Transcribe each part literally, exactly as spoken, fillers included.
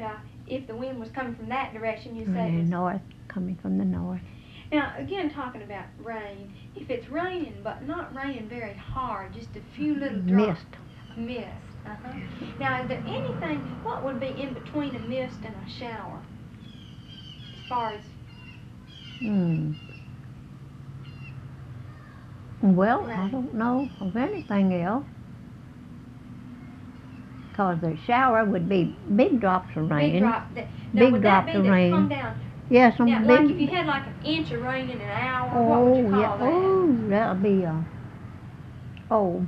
uh, if the wind was coming from that direction, you'd say Yeah, it was north, coming from the north. Now, again, talking about rain, if it's raining, but not raining very hard, just a few little drops. Mist. Mist. Uh-huh. Now, is there anything, what would be in between a mist and a shower? As far as... Hmm. Well, Right. I don't know of anything else. Because the shower would be big drops of rain. Big drops. That, now, Big would that drops be of that rain. come down? Yeah, some Now, big... like if you had like an inch of rain in an hour, oh, what would you call yeah. that? Oh, that would be a... Oh.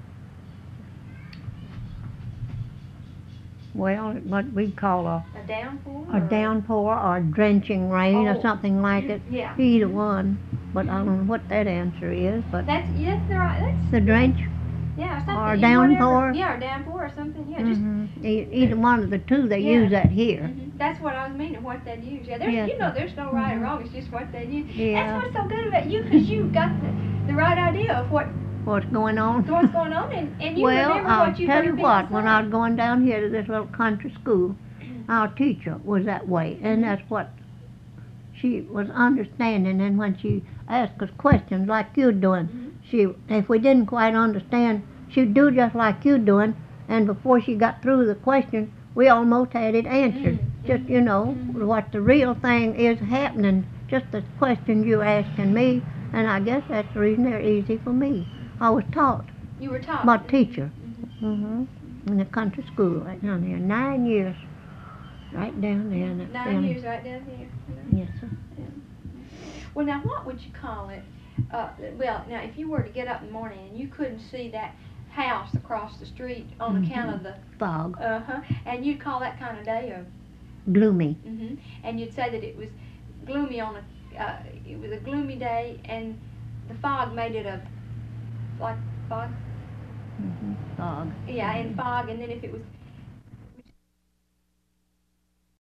Well, what we'd call a... A downpour? A downpour or drenching rain Oh. or something like it. Yeah. Either one. But I don't know what that answer is, but... That's, yes, they're right. That's, The drench? yeah, something. or you- downpour? whatever- Yeah, or downpour or something. Yeah, just... Mm-hmm. E- either one of the two, they Yeah. use that here. Mhm. That's what I was meaning, what they'd use. Yeah, there's, Yes. you know, there's no right or Mhm. wrong, it's just what they'd use. Yeah. That's what's so good about you, because you've got the, the right idea of what What's going on? what's going on, and, and you Well, remember I'll what you tell heard you people what, when say. I was going down here to this little country school, our teacher was that way, and that's what she was understanding. And when she asked us questions like you're doing, Mhm. she, if we didn't quite understand, she'd do just like you're doing, and before she got through the question, we almost had it answered. Mhm. Just, you know, Mhm. what the real thing is happening, just the questions you asking me, and I guess that's the reason they're easy for me. I was taught You were taught. by a teacher. Mhm. hmm In the country school right down there, nine years, right down there. in that Nine county. years right down here. Yes, sir. Well, now, what would you call it? Uh, well, now, if you were to get up in the morning and you couldn't see that house across the street on account of the... Fog, Uh-huh. And you'd call that kind of day a... gloomy. hmm And you'd say that it was gloomy on a, uh, it was a gloomy day, and the fog made it a, like fog, hmm Fog. yeah, and fog. And then if it was